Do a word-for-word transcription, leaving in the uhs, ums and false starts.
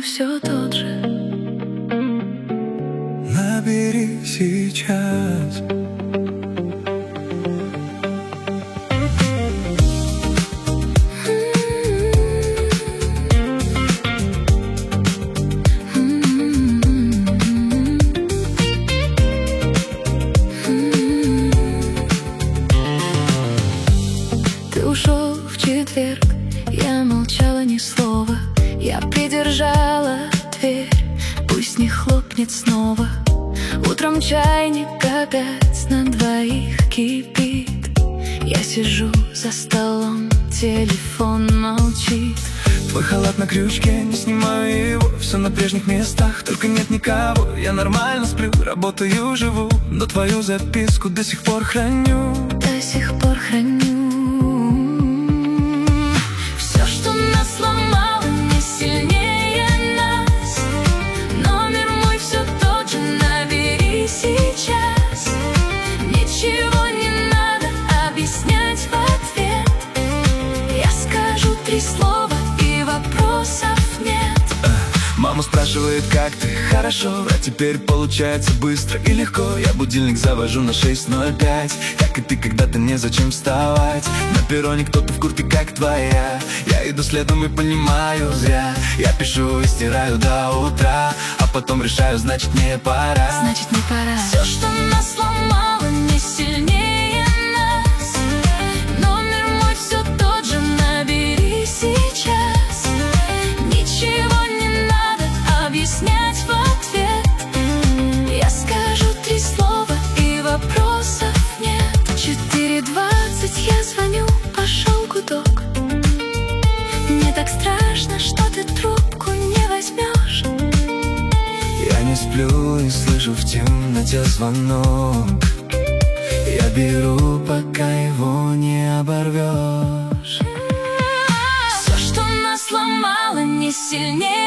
все тот же. Набери сейчас. Ты ушел в четверг, я молчала ни слова. Я придержала дверь, пусть не хлопнет снова. Утром чайник опять на двоих кипит. Я сижу за столом, телефон молчит. Твой халат на крючке, не снимаю его. Все на прежних местах, только нет никого. Я нормально сплю, работаю, живу, но твою записку до сих пор храню. До сих пор храню. Все, что нас сломало, не сильнее нас. Номер мой все тот же, набери сейчас. Ничего не надо объяснять в ответ. Я скажу три слова и вопросов нет. Мама спрашивает, как ты? Хорошо, а теперь получается быстро и легко. Я будильник завожу на шесть ноль пять. Как и ты, когда-то незачем вставать. На перроне кто-то в куртке, как твоя. Я иду следом и понимаю зря. Я пишу и стираю до утра, а потом решаю, значит не пора. Значит не пора. Все, что нас сломало, не сильнее нас. Номер мой все тот же, набери сейчас. Ничего не надо объяснять в ответ. Я скажу три слова и вопросов нет. Четыре двадцать, я звоню, пошел гудок. Мне так страшно, что ты трубку не возьмешь. Я не сплю и слышу в темноте звонок. Я беру, пока его не оборвешь. Все, что нас сломало, не сильнее